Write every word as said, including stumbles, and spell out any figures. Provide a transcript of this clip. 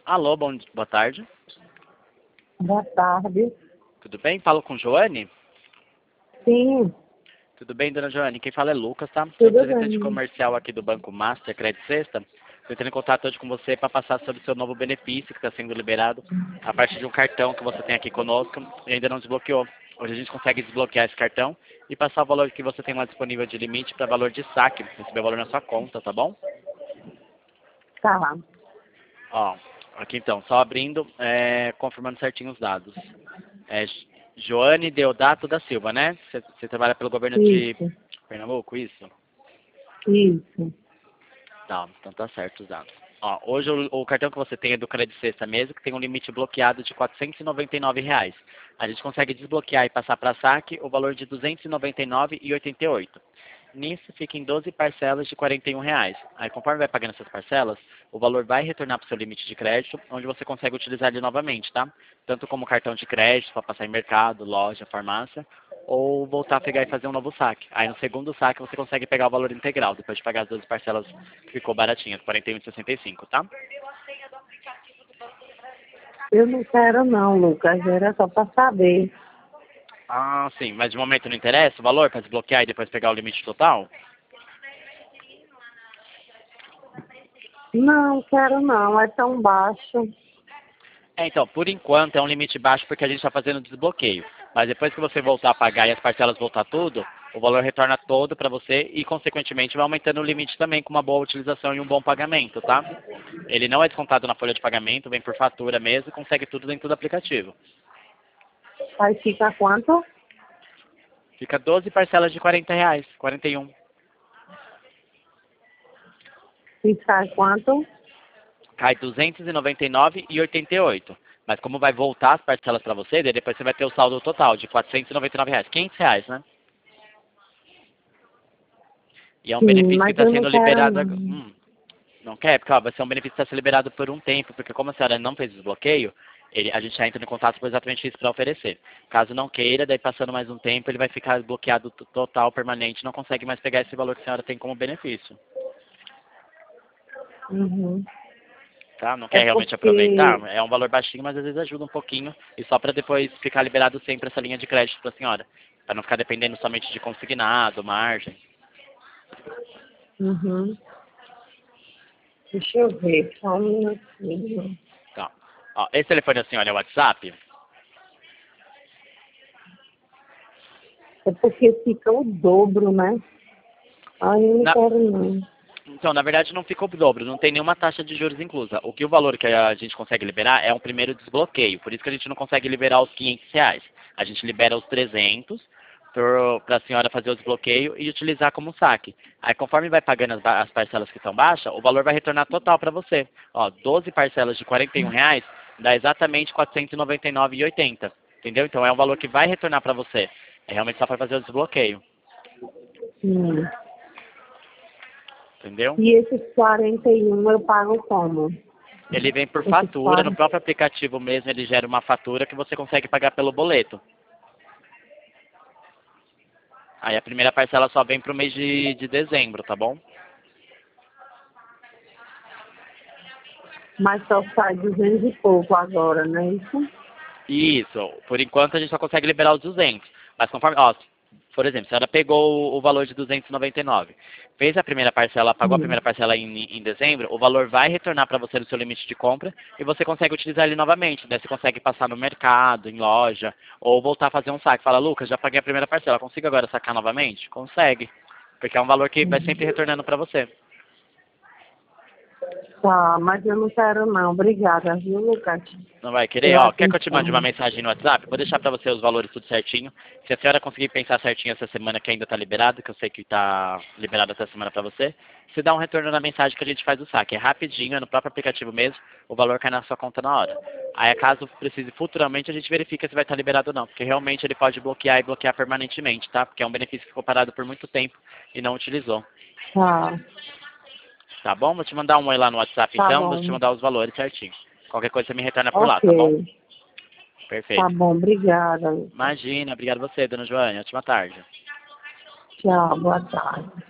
Alô, bom, di- boa tarde. Boa tarde. Tudo bem? Falo com Joane? Sim, Tudo bem, dona Joane? Quem fala é Lucas, tá? Sou tudo representante bem. comercial aqui do Banco Master Credit Sexta. Estou entrando em contato hoje com você para passar sobre o seu novo benefício que está sendo liberado a partir de um cartão que você tem aqui conosco e ainda não desbloqueou. Hoje a gente consegue desbloquear esse cartão e passar o valor que você tem lá disponível de limite para valor de saque, receber o valor na sua conta, tá bom? Tá. Ó, aqui então, só abrindo, é, confirmando certinho os dados. É Joane Deodato da Silva, né? Você, você trabalha pelo governo de Isso, Pernambuco, isso? isso. Tá, então tá certo os dados. Ó, hoje o, o cartão que você tem é do Credit Sexta mesmo, que tem um limite bloqueado de quatrocentos e noventa e nove reais. A gente consegue desbloquear e passar para saque o valor de duzentos e noventa e nove reais e oitenta e oito centavos. Nisso fica em doze parcelas de quarenta e um reais. Aí conforme vai pagando essas parcelas, o valor vai retornar para o seu limite de crédito, onde você consegue utilizar ele novamente, tá? Tanto como cartão de crédito, para passar em mercado, loja, farmácia, ou voltar a pegar e fazer um novo saque. Aí no segundo saque você consegue pegar o valor integral, depois de pagar as doze parcelas que ficou baratinha, quarenta e um reais e sessenta e cinco centavos, tá? Eu não quero não, Lucas. Era só para saber. Ah, sim, mas de momento não interessa o valor para desbloquear e depois pegar o limite total? Não, quero não. É tão baixo. É, então, por enquanto é um limite baixo porque a gente está fazendo desbloqueio. Mas depois que você voltar a pagar e as parcelas voltar tudo, o valor retorna todo para você e, consequentemente, vai aumentando o limite também com uma boa utilização e um bom pagamento, tá? Ele não é descontado na folha de pagamento, vem por fatura mesmo e consegue tudo dentro do aplicativo. Aí fica quanto? Fica doze parcelas de quarenta reais, quarenta e um. E sai quanto? Cai duzentos e noventa e nove reais e oitenta e oito centavos. Mas como vai voltar as parcelas para você, daí depois você vai ter o saldo total de quatrocentos e noventa e nove reais, quinhentos reais, né? E é um Sim, benefício que mas está eu não sendo quero liberado não. agora. Hum, não quer? Porque ó, vai ser um benefício que está sendo liberado por um tempo, porque como a senhora não fez desbloqueio, ele, a gente já entra em contato com exatamente isso para oferecer. Caso não queira, daí passando mais um tempo, ele vai ficar bloqueado t- total, permanente, não consegue mais pegar esse valor que a senhora tem como benefício. Uhum. Tá? Não É quer realmente aproveitar? porque... É um valor baixinho, mas às vezes ajuda um pouquinho. E só para depois ficar liberado sempre essa linha de crédito para a senhora. Para não ficar dependendo somente de consignado, margem. Uhum. Deixa eu ver. Só um minutinho. Tá. Ó, esse telefone da senhora é o WhatsApp? É porque fica o dobro, né? Aí eu não Na- quero não. Então, na verdade, não fica o dobro, não tem nenhuma taxa de juros inclusa. O que o valor que a gente consegue liberar é um primeiro desbloqueio, por isso que a gente não consegue liberar os quinhentos reais. A gente libera os trezentos para a senhora fazer o desbloqueio e utilizar como saque. Aí, conforme vai pagando as, ba- as parcelas que estão baixas, o valor vai retornar total para você. Ó, doze parcelas de quarenta e um reais dá exatamente quatrocentos e noventa e nove reais e oitenta centavos. Entendeu? Então, é um valor que vai retornar para você. É realmente só para fazer o desbloqueio. Hum. Entendeu? E esses quarenta e um eu pago como? Ele vem por Esses fatura, no quarenta. próprio aplicativo mesmo ele gera uma fatura que você consegue pagar pelo boleto. Aí a primeira parcela só vem pro mês de, de dezembro, tá bom? Mas só sai duzentos e pouco agora, não é isso? Isso, por enquanto a gente só consegue liberar os duzentos. Mas conforme, ó, por exemplo, a senhora pegou o, o valor de duzentos e noventa e nove, fez a primeira parcela, pagou a Hum. primeira parcela em, em dezembro, o valor vai retornar para você no seu limite de compra e você consegue utilizar ele novamente. Daí você consegue passar no mercado, em loja, ou voltar a fazer um saque. Fala, Lucas, já paguei a primeira parcela, consigo agora sacar novamente? Consegue, porque é um valor que vai sempre retornando para você. Tá, mas eu não quero não. Obrigada, viu, Lucas? Não vai querer? Pela Ó, quer que eu te mande uma atenção. mensagem no WhatsApp? Vou deixar pra você os valores tudo certinho. Se a senhora conseguir pensar certinho essa semana que ainda tá liberado, que eu sei que tá liberado essa semana pra você, você dá um retorno na mensagem que a gente faz o saque. É rapidinho, é no próprio aplicativo mesmo, o valor cai na sua conta na hora. Aí, caso precise futuramente, a gente verifica se vai estar liberado ou não, porque realmente ele pode bloquear e bloquear permanentemente, tá? Porque é um benefício que ficou parado por muito tempo e não utilizou. Tá, Tá bom? Vou te mandar um oi lá no WhatsApp tá então, vou te bom. mandar os valores certinho. Qualquer coisa você me retorna por lá, Ok, tá bom? tá Perfeito. bom. Obrigada, Lucas. Imagina, obrigado a você, dona Joane. Ótima tarde. Tchau, boa tarde.